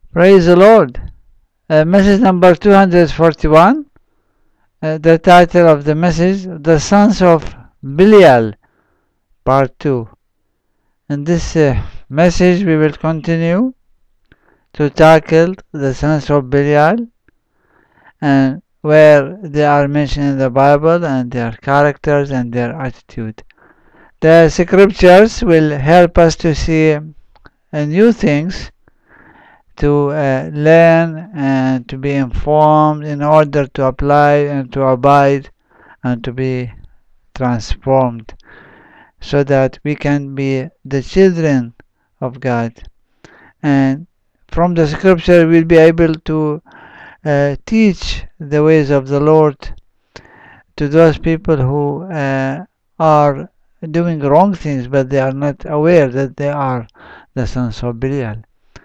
Praise the Lord. Message number 241. The title of the message, The Sons of Belial, Part 2. In this message we will continue to tackle the sons of Belial and where they are mentioned in the Bible and their characters and their attitude. The scriptures will help us to see new things, to learn and to be informed in order to apply and to abide and to be transformed so that we can be the children of God. And from the scripture we'll be able to teach the ways of the Lord to those people who are doing wrong things but they are not aware that they are the sons of Belial.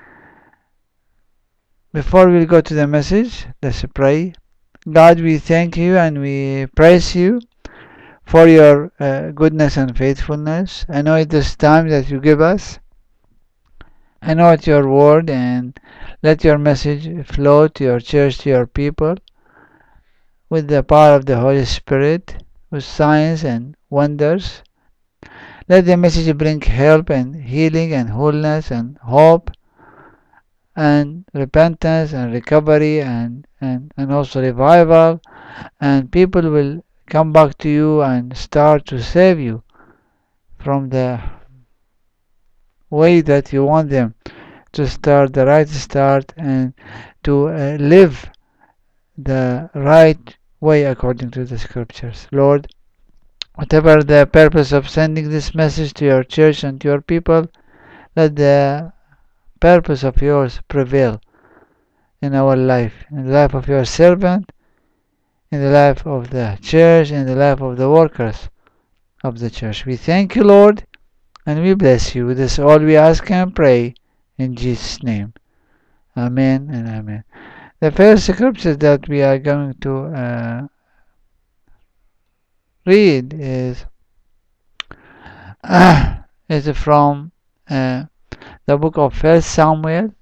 Before we go to the message, let's pray. God, we thank you and we praise you for your goodness and faithfulness. I know it is time that you give us. I know it's your word, and let your message flow to your church, to your people, with the power of the Holy Spirit, with signs and wonders. Let the message bring help and healing and wholeness and hope and repentance and recovery and also revival, and people will come back to you and start to save you from the way that you want them to start, the right start, and to live the right way according to the scriptures. Lord, whatever the purpose of sending this message to your church and to your people, let the purpose of yours prevail in our life, in the life of your servant, in the life of the church, in the life of the workers of the church. We thank you, Lord, and we bless you. This is all we ask and pray in Jesus' name. Amen and amen. The first scripture that we are going to read is from the book of 1 Samuel,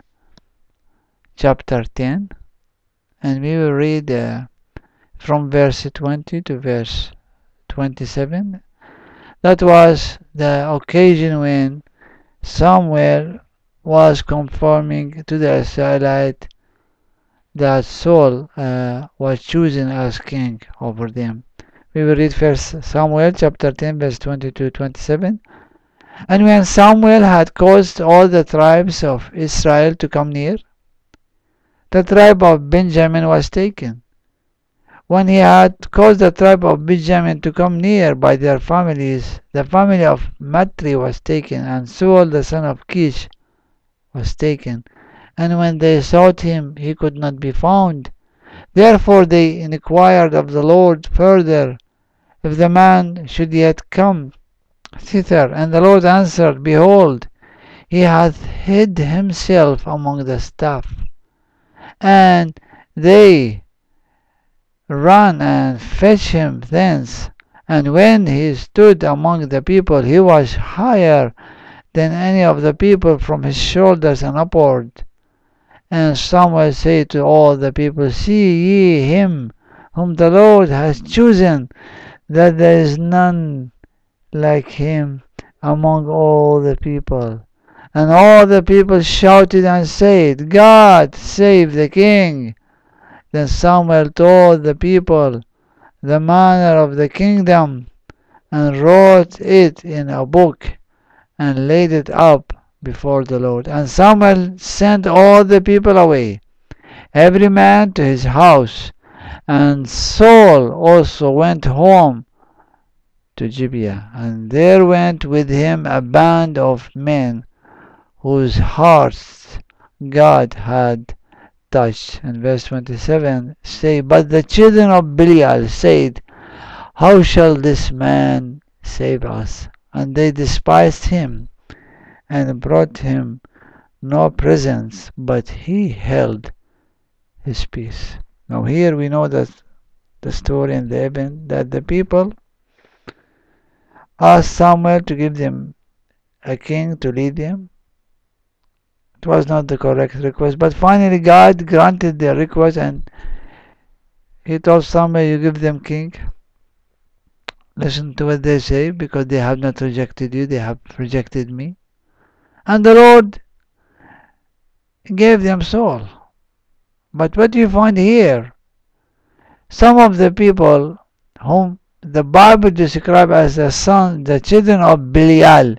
chapter 10, and we will read from verse 20 to verse 27. That was the occasion when Samuel was confirming to the Israelites that Saul was chosen as king over them. We will read 1 Samuel chapter 10 verse 20 to 27. And when Samuel had caused all the tribes of Israel to come near, the tribe of Benjamin was taken. When he had caused the tribe of Benjamin to come near by their families, the family of Matri was taken, and Saul the son of Kish was taken. And when they sought him, he could not be found. Therefore they inquired of the Lord further, if the man should yet come thither. And the Lord answered, Behold, he hath hid himself among the staff. And they ran and fetched him thence. And when he stood among the people, he was higher than any of the people from his shoulders and upward. And Samuel said to all the people, See ye him whom the Lord has chosen, that there is none like him among all the people. And all the people shouted and said, God save the king. Then Samuel told the people the manner of the kingdom, and wrote it in a book, and laid it up before the Lord. And Samuel sent all the people away, every man to his house. And Saul also went home to Gibeah, and there went with him a band of men whose hearts God had touched. And verse 27 say, But the children of Belial said, How shall this man save us? And they despised him, and brought him no presents, but he held his peace. Now here we know that the story and the event that the people asked Samuel to give them a king to lead them, It was not the correct request. But finally God granted their request, and he told Samuel, you give them king. Listen to what they say, because they have not rejected you, they have rejected me. And the Lord gave them Saul. But what you find here, some of the people whom the Bible describes as the children of Belial,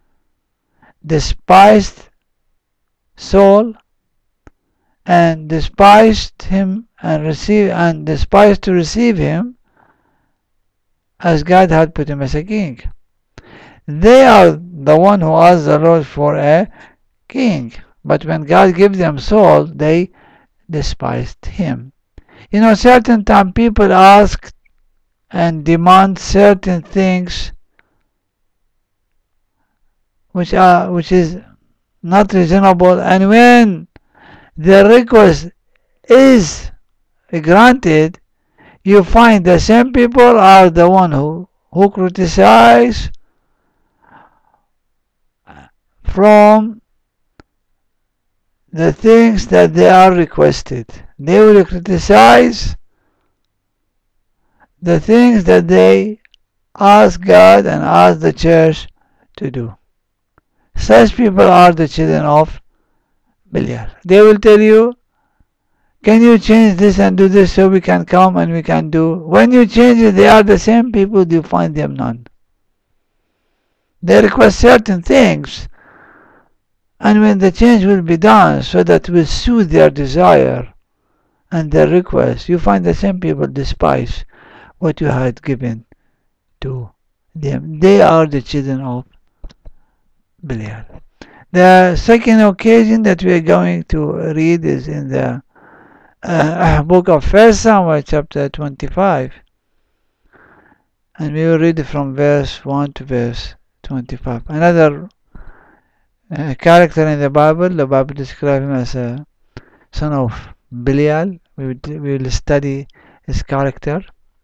despised Saul and despised him and despised to receive him, as God had put him as a king. They are the one who asked the Lord for a king. But when God gave them Saul, they despised him. You know, certain time people ask and demand certain things which is not reasonable, and when the request is granted, you find the same people are the one who criticize from the things that they are requested. They will criticize the things that they ask God and ask the church to do. Such people are the children of Belial. They will tell you, can you change this and do this so we can come and we can do? When you change it, they are the same people, you find them none. They request certain things, and when the change will be done so that will suit their desire and their request, you find the same people despise what you had given to them. They are the children of Belial. The second occasion that we are going to read is in the book of 1 Samuel chapter 25, and we will read from verse 1 to verse 25. Another character in the Bible describes him as a son of Belial. We will study his character.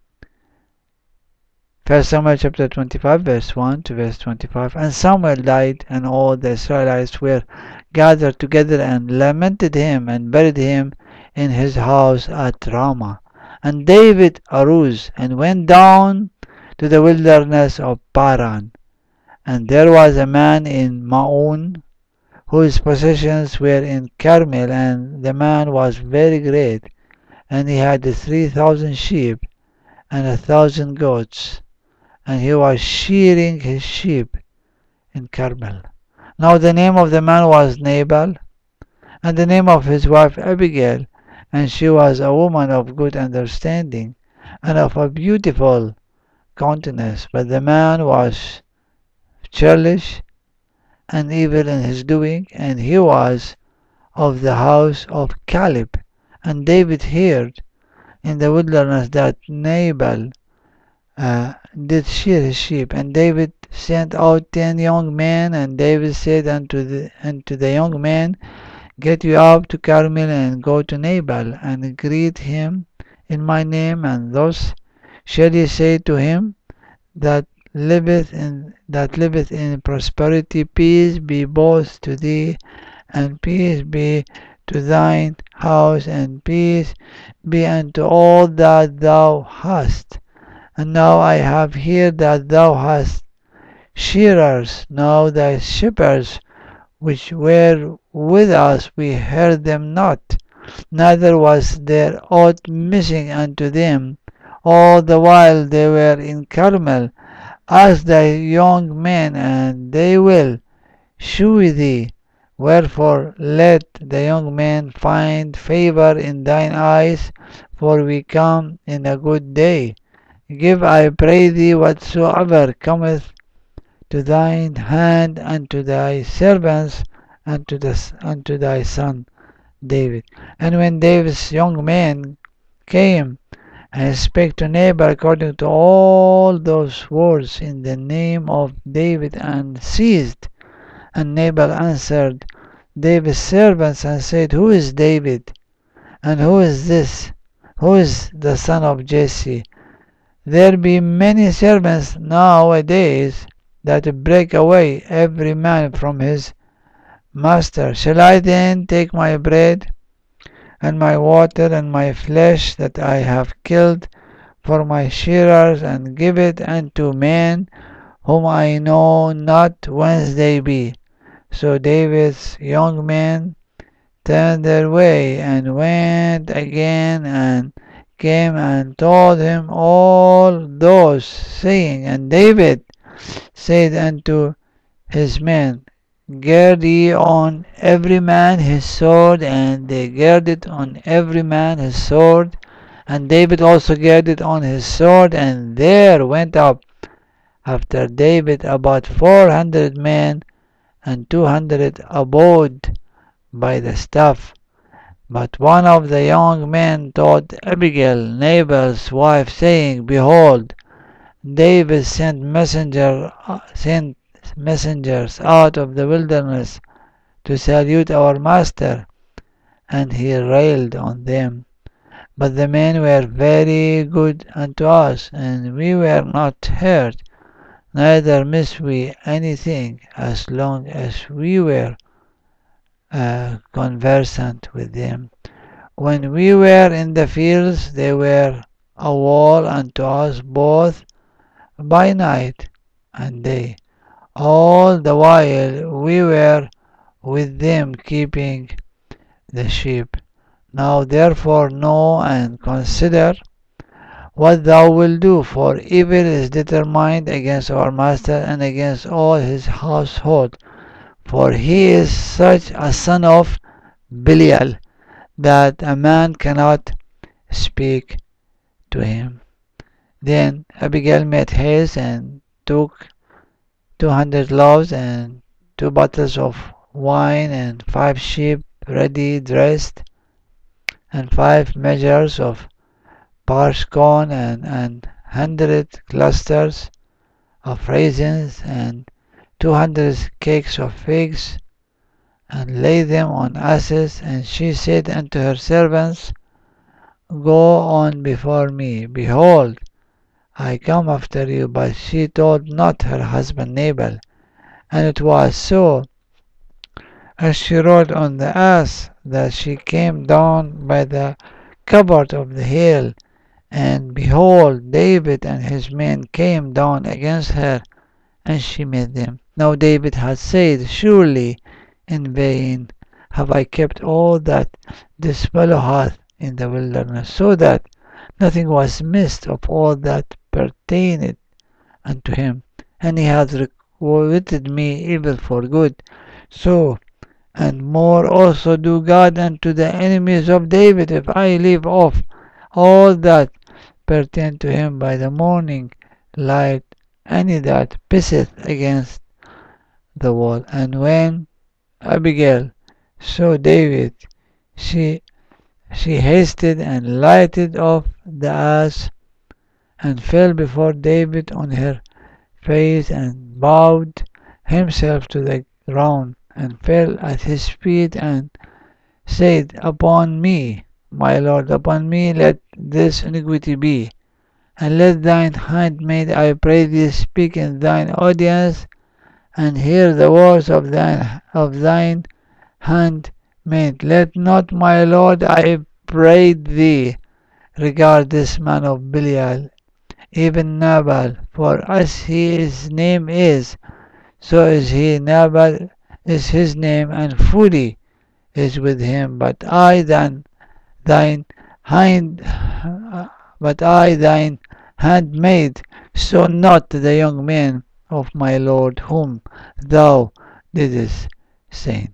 1 Samuel chapter 25, verse 1 to verse 25. And Samuel died, and all the Israelites were gathered together and lamented him and buried him in his house at Ramah. And David arose and went down to the wilderness of Paran. And there was a man in Maon, whose possessions were in Carmel, and the man was very great, and he had 3,000 sheep and 1,000 goats, and he was shearing his sheep in Carmel. Now the name of the man was Nabal, and the name of his wife Abigail, and she was a woman of good understanding and of a beautiful countenance. But the man was churlish and evil in his doing, and he was of the house of Caleb. And David heard in the wilderness that Nabal did shear his sheep. And David sent out 10 young men, and David said unto the young men, Get you up to Carmel and go to Nabal and greet him in my name, and thus shall ye say to him that liveth in prosperity, peace be both to thee, and peace be to thine house, and peace be unto all that thou hast. And now I have heard that thou hast shearers. Now thy shepherds which were with us, we heard them not, neither was there aught missing unto them, all the while they were in Carmel. Ask thy young men, and they will shew thee. Wherefore let the young men find favor in thine eyes, for we come in a good day. Give, I pray thee, whatsoever cometh to thine hand, unto thy servants, unto thy son David. And when David's young men came and spake to Nabal according to all those words in the name of David, and ceased, and Nabal answered David's servants and said, Who is David? And who is this? Who is the son of Jesse? There be many servants nowadays that break away every man from his Master, shall I then take my bread and my water and my flesh that I have killed for my shearers, and give it unto men whom I know not whence they be? So David's young men turned their way, and went again, and came and told him all those, saying, And David said unto his men, Gird ye on every man his sword. And they girded on every man his sword. And David also girded on his sword. And there went up after David about 400 men, and 200 abode by the staff. But one of the young men told Abigail, Nabal's wife, saying, Behold, David sent messengers out of the wilderness to salute our master. And he railed on them. But the men were very good unto us, and we were not hurt, neither missed we anything, as long as we were conversant with them. When we were in the fields, they were a wall unto us both by night and day. All the while we were with them keeping the sheep. Now therefore know and consider what thou wilt do, for evil is determined against our master and against all his household. For he is such a son of Belial, that a man cannot speak to him. Then Abigail made haste and took 200 loaves and 2 bottles of wine and 5 sheep ready dressed, and 5 measures of parched corn, and 100 clusters of raisins, and 200 cakes of figs, and laid them on asses. And she said unto her servants, Go on before me. Behold, I come after you. But she told not her husband Nabal. And it was so, as she rode on the ass, that she came down by the cupboard of the hill. And behold, David and his men came down against her, and she met them. Now David had said, Surely in vain have I kept all that this fellow hath in the wilderness, so that nothing was missed of all that pertained unto him. And he hath requited me evil for good. So and more also do God unto the enemies of David, if I leave off all that pertain to him by the morning light, any that pisseth against the wall. And when Abigail saw David, she hasted and lighted off the ass, and fell before David on her face, and bowed himself to the ground, and fell at his feet, and said, Upon me, my Lord, upon me let this iniquity be, and let thine handmaid, I pray thee, speak in thine audience, and hear the words of thine handmaid. Let not, my Lord, I pray thee, regard this man of Belial, even Nabal, for as his name is, so is he. Nabal is his name, and folly is with him. But I thine handmaid saw not the young man of my Lord whom thou didst send.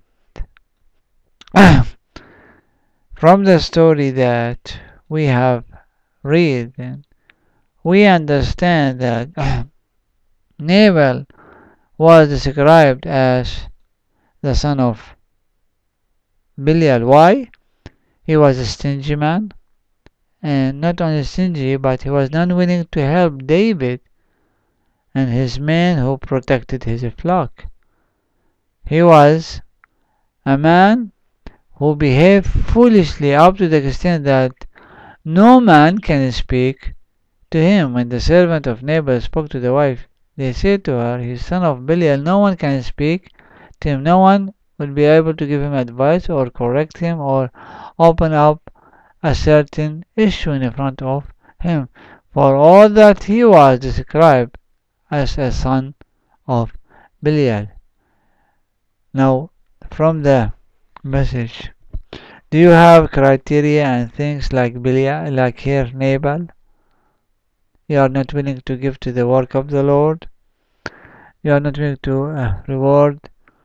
From the story that we have read, we understand that Nabal was described as the son of Belial. Why? He was a stingy man, and not only stingy, but he was unwilling to help David and his men who protected his flock. He was a man who behaved foolishly up to the extent that no man can speak to him. When the servant of Nabal spoke to the wife, they said to her, He is son of Belial, no one can speak to him, no one would be able to give him advice or correct him or open up a certain issue in front of him, for all that he was described as a son of Belial. Now, from the message, do you have criteria and things like Belial, like here Nabal? You are not willing to give to the work of the Lord. You are not willing to reward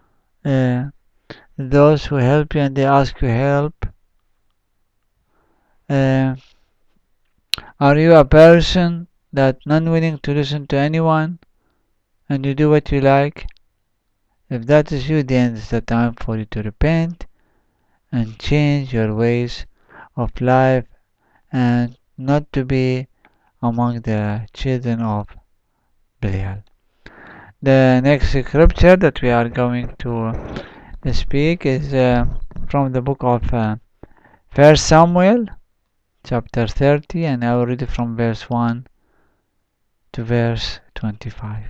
those who help you and they ask you help. Are you a person that not willing to listen to anyone and you do what you like? If that is you, then it's the time for you to repent and change your ways of life and not to be among the children of Belial. The next scripture that we are going to speak is from the book of 1 Samuel chapter 30, and I will read it from verse 1 to verse 25.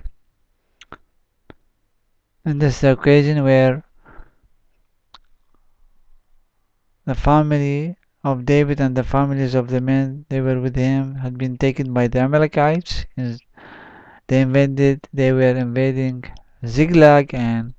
And this is the occasion where the family of David and the families of the men they were with him had been taken by the Amalekites. They were invading Ziklag, and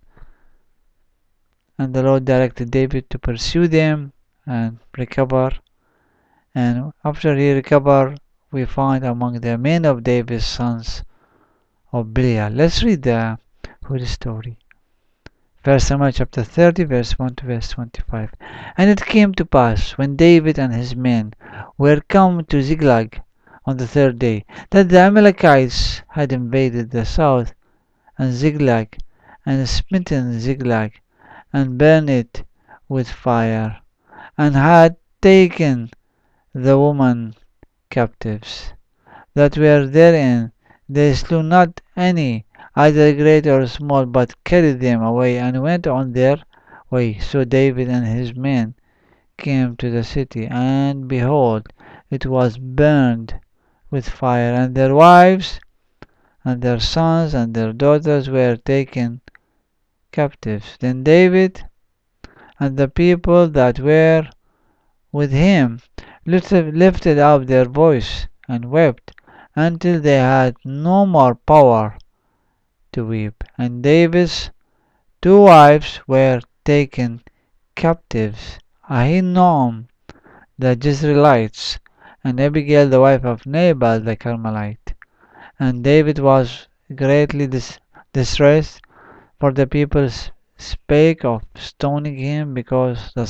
the Lord directed David to pursue them and recover. And after he recovered, we find among the men of David's sons of Belial. Let's read the whole story. 1 Samuel chapter 30, verse 1 to verse 25. And it came to pass, when David and his men were come to Ziklag on the third day, that the Amalekites had invaded the south and Ziklag, and smitten Ziklag, and burned it with fire, and had taken the women captives that were therein. They slew not any, either great or small, but carried them away and went on their way. So David and his men came to the city, and behold, it was burned with fire, and their wives and their sons and their daughters were taken captives. Then David and the people that were with him lifted up their voice and wept until they had no more power to weep. And David's two wives were taken captives, Ahinoam the Jezreelites, and Abigail the wife of Nabal the Carmelite. And David was greatly distressed, for the people spake of stoning him, because the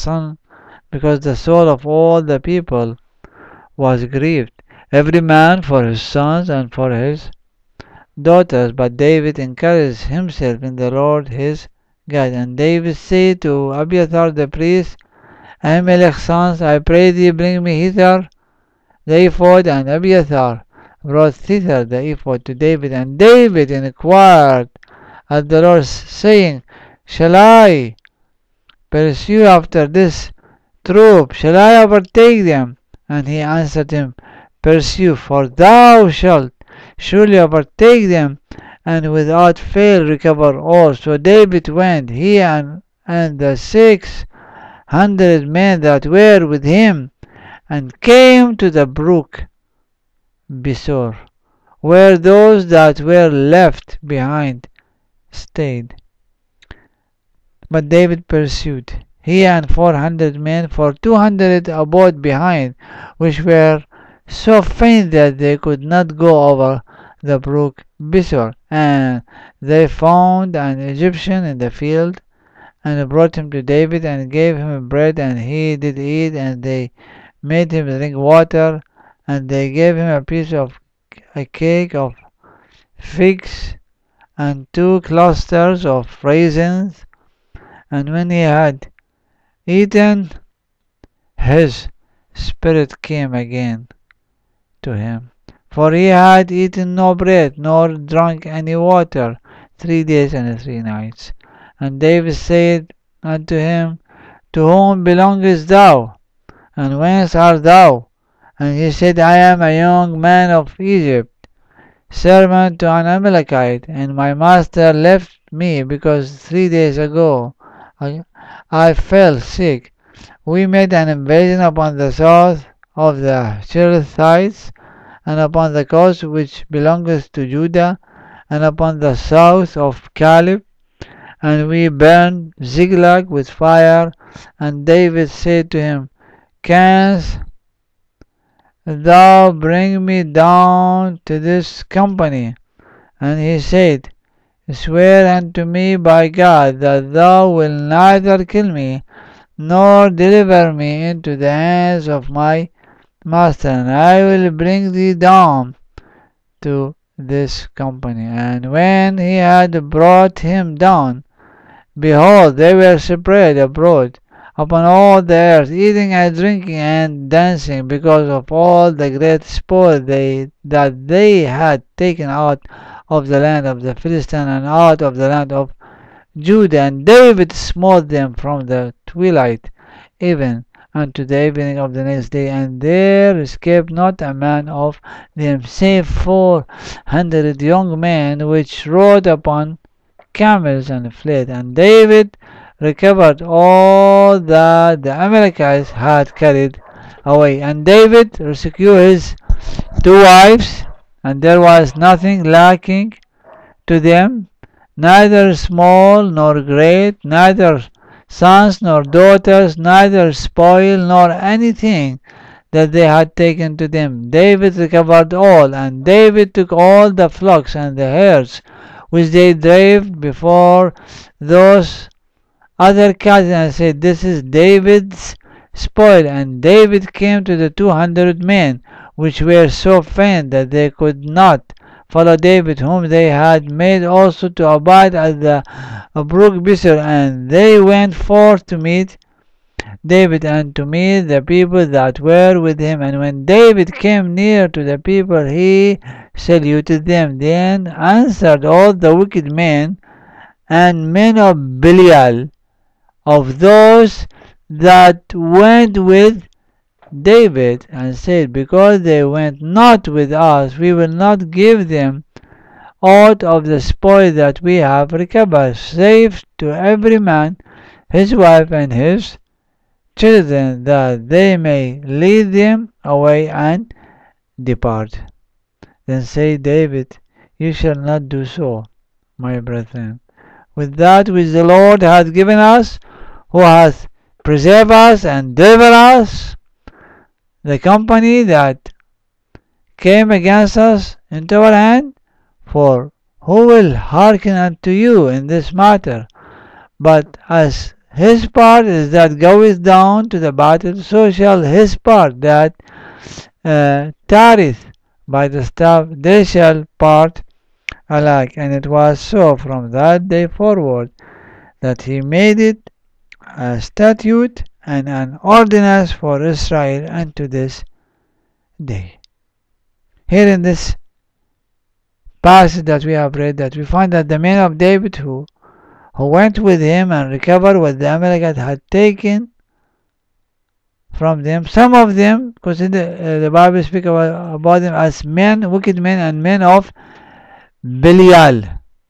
soul of all the people was grieved, every man for his sons and for his daughters. But David encouraged himself in the Lord his God. And David said to Abiathar the priest, Ahimelech's sons, I pray thee, bring me hither the ephod. And Abiathar brought thither the ephod to David. And David inquired at the Lord, saying, Shall I pursue after this troop? Shall I overtake them? And he answered him, Pursue, for thou shalt surely overtake them, and without fail recover all. So David went, he and the 600 men that were with him, and came to the brook Besor, where those that were left behind stayed. But David pursued, he and 400 men, for 200 abode behind, which were so faint that they could not go over the brook Besor. And they found an Egyptian in the field, and brought him to David, and gave him bread, and he did eat, and they made him drink water, and they gave him a piece of a cake of figs, and 2 clusters of raisins. And when he had eaten, his spirit came again to him, for he had eaten no bread, nor drunk any water, 3 days and 3 nights. And David said unto him, To whom belongest thou? And whence art thou? And he said, I am a young man of Egypt, servant to an Amalekite, and my master left me, because 3 days ago I fell sick. We made an invasion upon the south of the Cherethites, and upon the coast which belongeth to Judah, and upon the south of Caleb, and we burned Ziklag with fire. And David said to him, Canst thou bring me down to this company? And he said, Swear unto me by God that thou wilt neither kill me, nor deliver me into the hands of my master, and I will bring thee down to this company. And when he had brought him down, behold, they were spread abroad upon all the earth, eating and drinking and dancing, because of all the great spoil that they had taken out of the land of the Philistines and out of the land of Judah. And David smote them from the twilight even unto the evening of the next day, and there escaped not a man of them, save 400 young men which rode upon camels and fled. And David recovered all that the Amalekites had carried away. And David rescued his 2 wives, and there was nothing lacking to them, neither small nor great, neither sons nor daughters, neither spoil nor anything that they had taken to them. David recovered all, and David took all the flocks and the herds which they drave before those other cousins, and said, This is David's spoil. And David came to the 200 men which were so faint that they could not follow David, whom they had made also to abide at the brook Besor, and they went forth to meet David and to meet the people that were with him. And when David came near to the people, he saluted them. Then answered all the wicked men and men of Belial, of those that went with David, and said, Because they went not with us, we will not give them aught of the spoil that we have recovered, save to every man his wife and his children, that they may lead them away and depart. Then said David, You shall not do so, my brethren, with that which the Lord hath given us, who hath preserved us and delivered us, the company that came against us into our hand. For who will hearken unto you in this matter? But as his part is that goeth down to the battle, so shall his part that tarrieth by the staff, they shall part alike. And it was so from that day forward, that he made it a statute and an ordinance for Israel unto this day. Here in this passage that we have read, that we find that the men of David who went with him and recovered what the Amalekites had taken from them, some of them, because the Bible speaks about them as men, wicked men, and men of Belial.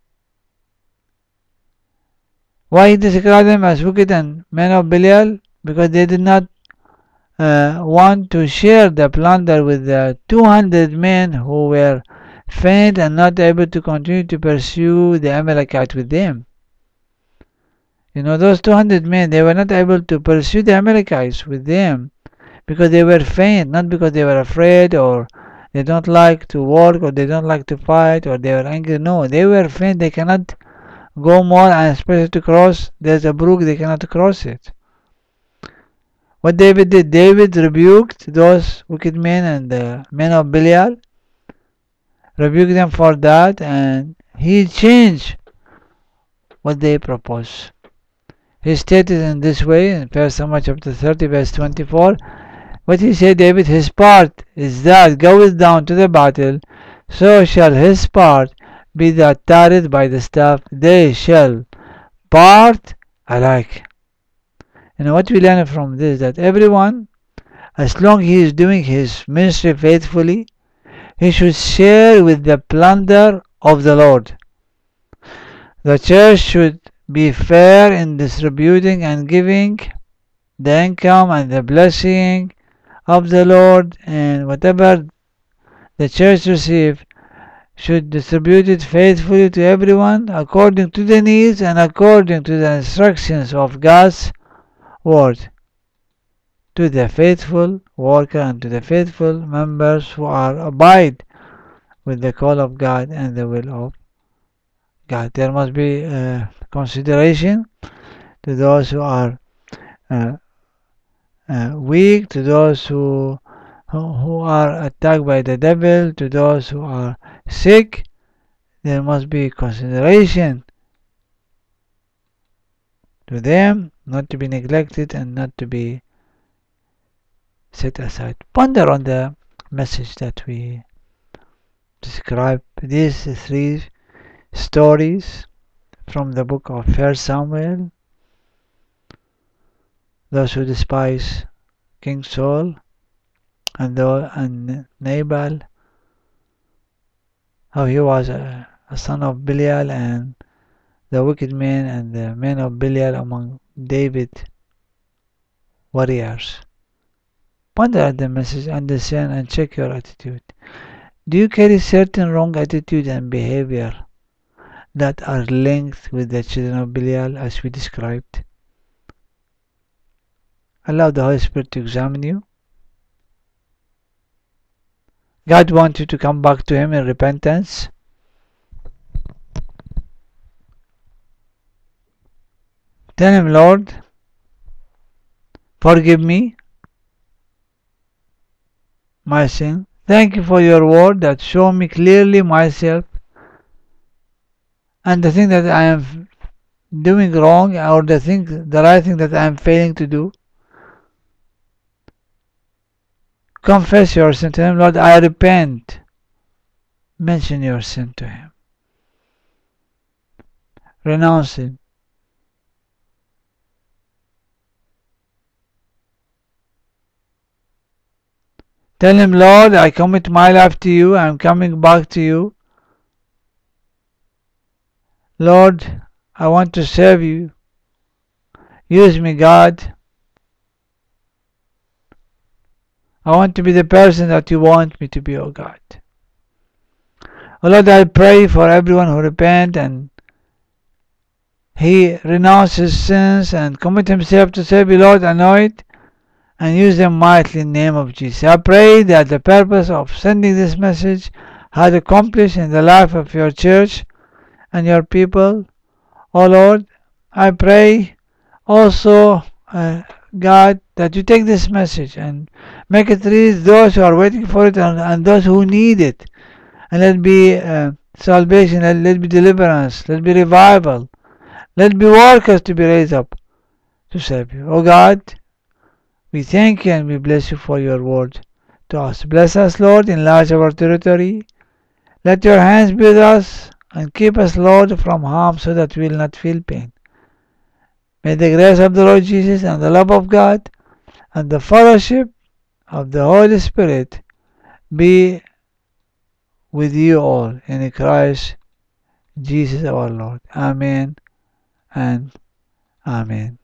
Why he described them as wicked and men of Belial? Because they did not want to share the plunder with the 200 men who were faint and not able to continue to pursue the Amalekites with them. You know, those 200 men, they were not able to pursue the Amalekites with them because they were faint, not because they were afraid or they don't like to work or they don't like to fight or they were angry. No, they were faint. They cannot go more, and especially to cross. There's a brook, they cannot cross it. What David did, David rebuked those wicked men and the men of Belial, rebuked them for that, and he changed what they proposed. He stated in this way in 1 Samuel chapter 30 verse 24, what he said, David, his part is that goeth down to the battle, so shall his part be that tarrieth by the staff, they shall part alike. And what we learn from this, that everyone, as long as he is doing his ministry faithfully, he should share with the plunder of the Lord. The church should be fair in distributing and giving the income and the blessing of the Lord, and whatever the church receives should distribute it faithfully to everyone according to the needs and according to the instructions of God's word, to the faithful worker and to the faithful members who are abide with the call of God and the will of God. There must be consideration to those who are weak, to those who are attacked by the devil, to those who are sick. There must be consideration to them, not to be neglected and not to be set aside. Ponder on the message that we describe. These three stories from the book of 1 Samuel. Those who despise King Saul and Nabal, how he was a son of Belial, and the wicked men and the men of Belial among David warriors. Ponder at the message, understand, and check your attitude. Do you carry certain wrong attitude and behavior that are linked with the children of Belial as we described? Allow the Holy Spirit to examine you. God wants you to come back to Him in repentance. Tell Him, Lord, forgive me my sin. Thank you for your word that show me clearly myself and the thing that I am doing wrong, or the right thing that I am failing to do. Confess your sin to Him. Lord, I repent. Mention your sin to Him. Renounce it. Tell Him, Lord, I commit my life to you. I am coming back to you. Lord, I want to serve you. Use me, God. I want to be the person that you want me to be, oh God. Oh Lord, I pray for everyone who repent and he renounces sins and commit himself to serve you, Lord. Anoint and use them mightily in the name of Jesus. I pray that the purpose of sending this message had accomplished in the life of your church and your people. Oh Lord, I pray also, God, that you take this message and make it reach those who are waiting for it and those who need it. And let it be salvation, let it be deliverance, let it be revival, let it be workers to be raised up to serve you. Oh God, we thank you and we bless you for your word to us. Bless us, Lord, enlarge our territory. Let your hands be with us and keep us, Lord, from harm so that we will not feel pain. May the grace of the Lord Jesus and the love of God and the fellowship of the Holy Spirit be with you all in Christ Jesus our Lord. Amen and Amen.